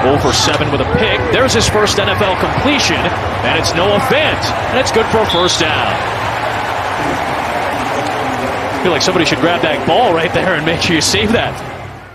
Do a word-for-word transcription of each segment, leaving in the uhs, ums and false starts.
oh for seven with a pick. There's his first N F L completion, and it's Noah Fant, and it's good for a first down. I feel like somebody should grab that ball right there and make sure you save that.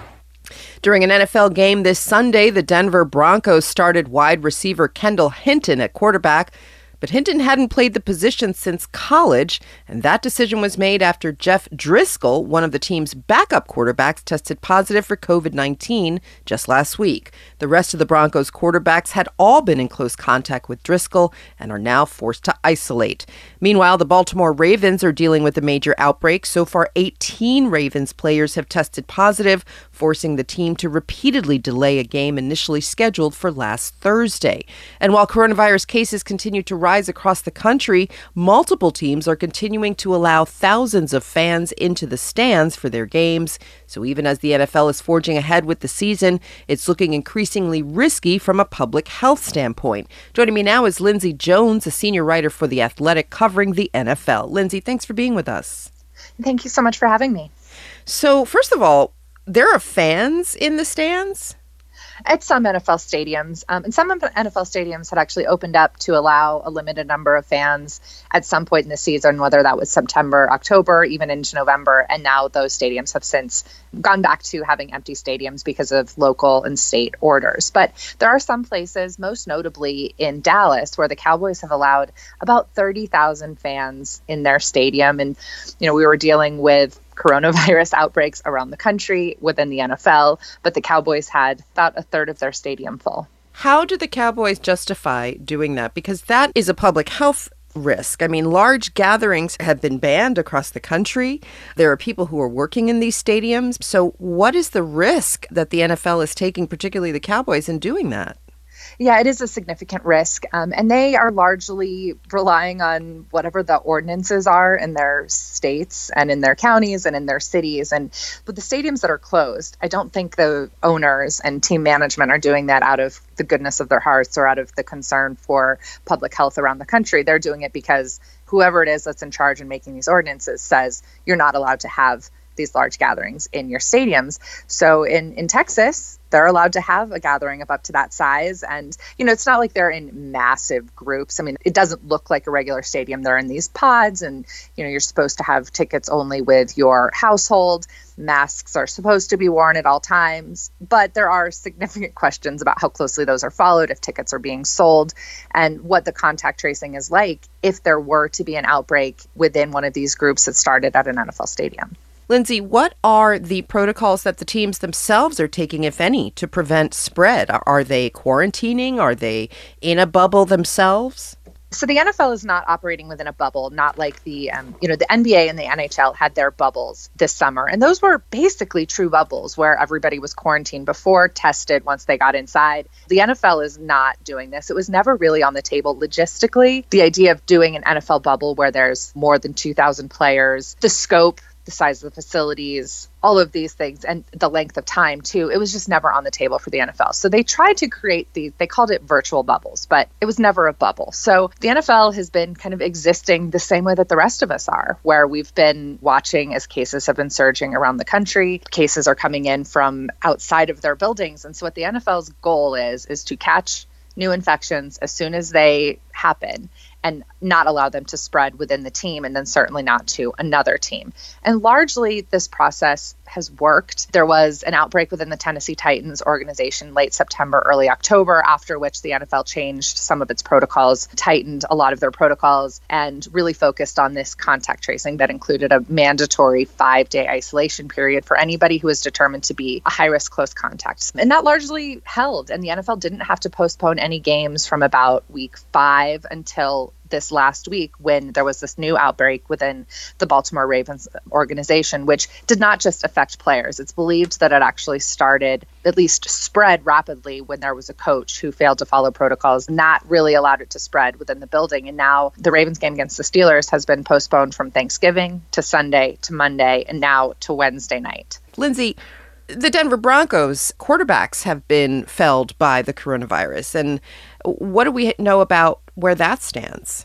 During an N F L game this Sunday, the Denver Broncos started wide receiver Kendall Hinton at quarterback. But Hinton hadn't played the position since college, and that decision was made after Jeff Driscoll, one of the team's backup quarterbacks, tested positive for covid nineteen just last week. The rest of the Broncos quarterbacks had all been in close contact with Driscoll and are now forced to isolate. Meanwhile, the Baltimore Ravens are dealing with a major outbreak. So far, eighteen Ravens players have tested positive, forcing the team to repeatedly delay a game initially scheduled for last Thursday. And while coronavirus cases continue to rise across the country, multiple teams are continuing to allow thousands of fans into the stands for their games. So even as the N F L is forging ahead with the season, it's looking increasingly risky from a public health standpoint. Joining me now is Lindsay Jones, a senior writer for The Athletic covering the N F L. Lindsay, thanks for being with us. Thank you so much for having me. So first of all, there are fans in the stands? At some N F L stadiums, um, and some N F L stadiums had actually opened up to allow a limited number of fans at some point in the season, whether that was September, October, even into November. And now those stadiums have since gone back to having empty stadiums because of local and state orders. But there are some places, most notably in Dallas, where the Cowboys have allowed about thirty thousand fans in their stadium. And, you know, we were dealing with coronavirus outbreaks around the country within the N F L, but the Cowboys had about a third of their stadium full. How do the Cowboys justify doing that? Because that is a public health risk. I mean, large gatherings have been banned across the country. There are people who are working in these stadiums. So what is the risk that the N F L is taking, particularly the Cowboys, in doing that? Yeah, it is a significant risk. Um, and they are largely relying on whatever the ordinances are in their states and in their counties and in their cities. And with the stadiums that are closed, I don't think the owners and team management are doing that out of the goodness of their hearts or out of the concern for public health around the country. They're doing it because whoever it is that's in charge and making these ordinances says you're not allowed to have these large gatherings in your stadiums. So in, in Texas, they're allowed to have a gathering of up to that size. And, you know, it's not like they're in massive groups. I mean, it doesn't look like a regular stadium. They're in these pods and, you know, you're supposed to have tickets only with your household. Masks are supposed to be worn at all times. But there are significant questions about how closely those are followed, if tickets are being sold, and what the contact tracing is like if there were to be an outbreak within one of these groups that started at an N F L stadium. Lindsay, what are the protocols that the teams themselves are taking, if any, to prevent spread? Are they quarantining? Are they in a bubble themselves? So the N F L is not operating within a bubble, not like the, um, you know, the N B A and the N H L had their bubbles this summer. And those were basically true bubbles where everybody was quarantined before, tested once they got inside. The N F L is not doing this. It was never really on the table logistically. The idea of doing an N F L bubble where there's more than two thousand players, the scope, the size of the facilities, all of these things, and the length of time too, it was just never on the table for the N F L. So they tried to create the, they called it virtual bubbles, but it was never a bubble. So the N F L has been kind of existing the same way that the rest of us are, where we've been watching as cases have been surging around the country. Cases are coming in from outside of their buildings. And so what the N F L's goal is, is to catch new infections as soon as they happen and not allow them to spread within the team, and then certainly not to another team. And largely, this process has worked. There was an outbreak within the Tennessee Titans organization late September, early October, after which the N F L changed some of its protocols, tightened a lot of their protocols, and really focused on this contact tracing that included a mandatory five-day isolation period for anybody who was determined to be a high-risk close contact. And that largely held, and the N F L didn't have to postpone any games from about week five until this last week when there was this new outbreak within the Baltimore Ravens organization, which did not just affect players. It's believed that it actually started, at least spread rapidly when there was a coach who failed to follow protocols, not really allowed it to spread within the building. And now the Ravens game against the Steelers has been postponed from Thanksgiving to Sunday to Monday and now to Wednesday night. Lindsay, the Denver Broncos quarterbacks have been felled by the coronavirus. And what do we know about where that stands?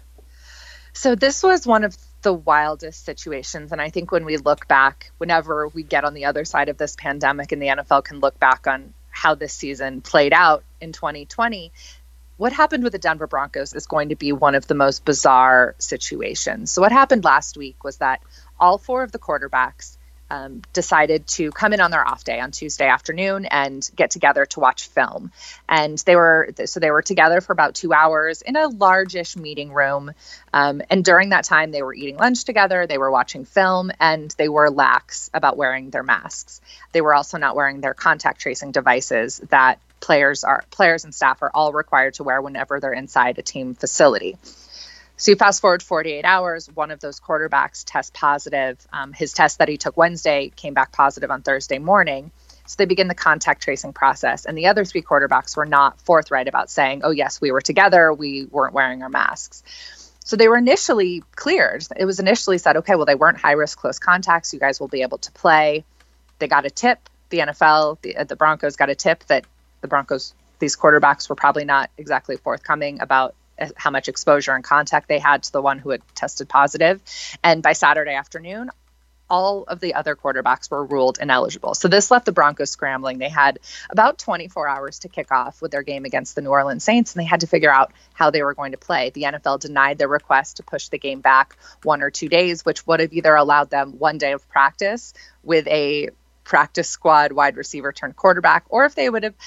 So this was one of the wildest situations. And I think when we look back, whenever we get on the other side of this pandemic and the N F L can look back on how this season played out in twenty twenty. What happened with the Denver Broncos is going to be one of the most bizarre situations. So what happened last week was that all four of the quarterbacks um, decided to come in on their off day on Tuesday afternoon and get together to watch film. And they were so they were together for about two hours in a largish meeting room. Um, and during that time, they were eating lunch together, they were watching film, and they were lax about wearing their masks. They were also not wearing their contact tracing devices that players are players and staff are all required to wear whenever they're inside a team facility. So you fast forward forty-eight hours, one of those quarterbacks tests positive. Um, his test that he took Wednesday came back positive on Thursday morning. So they begin the contact tracing process. And the other three quarterbacks were not forthright about saying, oh, yes, we were together, we weren't wearing our masks. So they were initially cleared. It was initially said, okay, well, they weren't high-risk close contacts. You guys will be able to play. They got a tip. The N F L, the, the Broncos got a tip that the Broncos, these quarterbacks were probably not exactly forthcoming about how much exposure and contact they had to the one who had tested positive. And by Saturday afternoon, all of the other quarterbacks were ruled ineligible. So this left the Broncos scrambling. They had about twenty-four hours to kick off with their game against the New Orleans Saints, and they had to figure out how they were going to play. The N F L denied their request to push the game back one or two days, which would have either allowed them one day of practice with a practice squad wide receiver turned quarterback, or if they would have,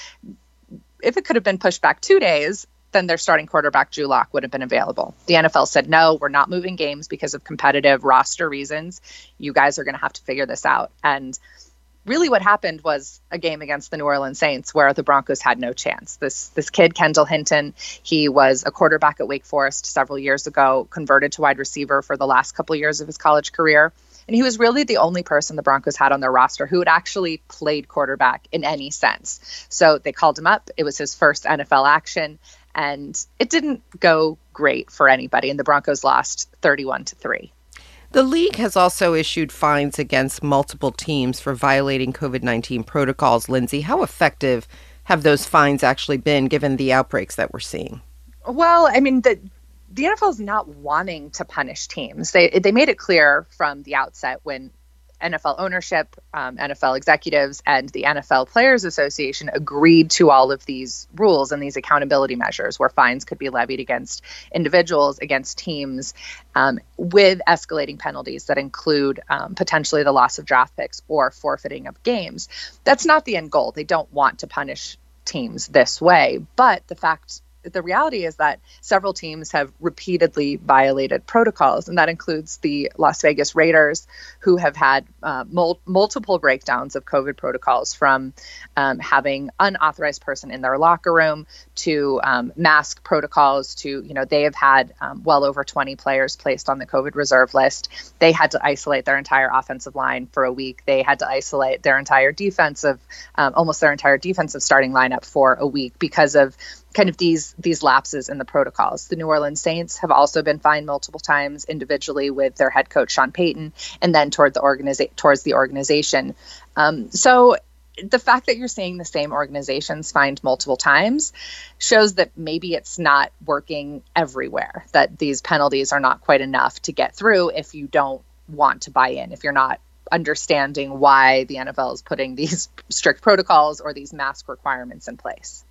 if it could have been pushed back two days, then their starting quarterback, Drew Lock, would have been available. The N F L said, no, we're not moving games because of competitive roster reasons. You guys are going to have to figure this out. And really what happened was a game against the New Orleans Saints where the Broncos had no chance. This this kid, Kendall Hinton, he was a quarterback at Wake Forest several years ago, converted to wide receiver for the last couple of years of his college career. And he was really the only person the Broncos had on their roster who had actually played quarterback in any sense. So they called him up. It was his first N F L action. And it didn't go great for anybody, and the Broncos lost thirty-one to three. The league has also issued fines against multiple teams for violating COVID nineteen protocols. Lindsay, how effective have those fines actually been given the outbreaks that we're seeing? Well, I mean, the the N F L is not wanting to punish teams. They they made it clear from the outset when N F L ownership, um, N F L executives, and the N F L Players Association agreed to all of these rules and these accountability measures where fines could be levied against individuals, against teams, um, with escalating penalties that include um, potentially the loss of draft picks or forfeiting of games. That's not the end goal. They don't want to punish teams this way. But the fact the reality is that several teams have repeatedly violated protocols, and that includes the Las Vegas Raiders, who have had uh, mul- multiple breakdowns of COVID protocols, from um, having unauthorized person in their locker room to um, mask protocols to, you know, they have had um, well over twenty players placed on the COVID reserve list. They had to isolate their entire offensive line for a week. They had to isolate their entire defensive, um, almost their entire defensive starting lineup for a week because of kind of these these lapses in the protocols. The New Orleans Saints have also been fined multiple times individually with their head coach, Sean Payton, and then toward the organiza- towards the organization. Um, so the fact that you're seeing the same organizations fined multiple times shows that maybe it's not working everywhere, that these penalties are not quite enough to get through if you don't want to buy in, if you're not understanding why the N F L is putting these strict protocols or these mask requirements in place.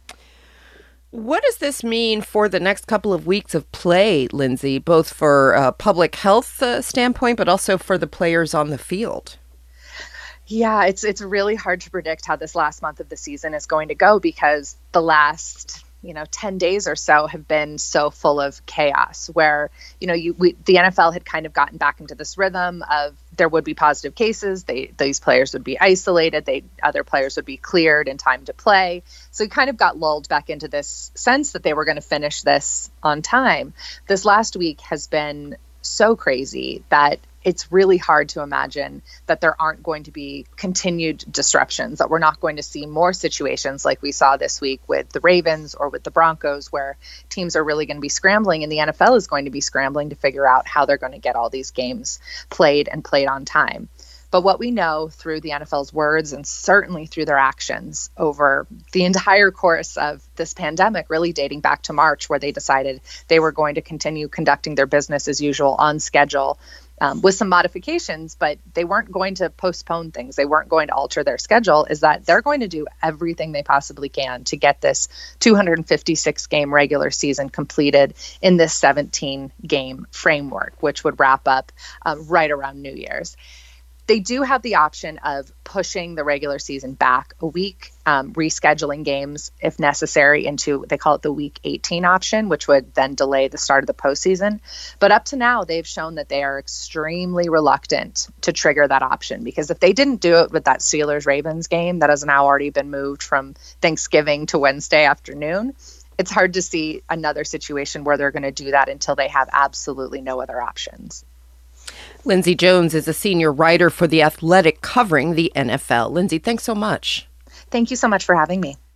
What does this mean for the next couple of weeks of play, Lindsay, both for a public health uh, standpoint, but also for the players on the field? Yeah, it's it's really hard to predict how this last month of the season is going to go because the last, you know, ten days or so have been so full of chaos where, you know, you we, the N F L had kind of gotten back into this rhythm of there would be positive cases. They these players would be isolated. They other players would be cleared in time to play. So we kind of got lulled back into this sense that they were going to finish this on time. This last week has been so crazy that it's really hard to imagine that there aren't going to be continued disruptions, that we're not going to see more situations like we saw this week with the Ravens or with the Broncos, where teams are really going to be scrambling, and the N F L is going to be scrambling to figure out how they're going to get all these games played and played on time. But what we know through the N F L's words and certainly through their actions over the entire course of this pandemic, really dating back to March, where they decided they were going to continue conducting their business as usual on schedule, um, with some modifications, but they weren't going to postpone things. They weren't going to alter their schedule, is that they're going to do everything they possibly can to get this two hundred fifty-six game regular season completed in this seventeen game framework, which would wrap up uh, right around New Year's. They do have the option of pushing the regular season back a week, um, rescheduling games if necessary into, they call it the week eighteen option, which would then delay the start of the postseason. But up to now, they've shown that they are extremely reluctant to trigger that option, because if they didn't do it with that Steelers-Ravens game that has now already been moved from Thanksgiving to Wednesday afternoon, it's hard to see another situation where they're going to do that until they have absolutely no other options. Lindsay Jones is a senior writer for The Athletic covering the N F L. Lindsay, thanks so much. Thank you so much for having me.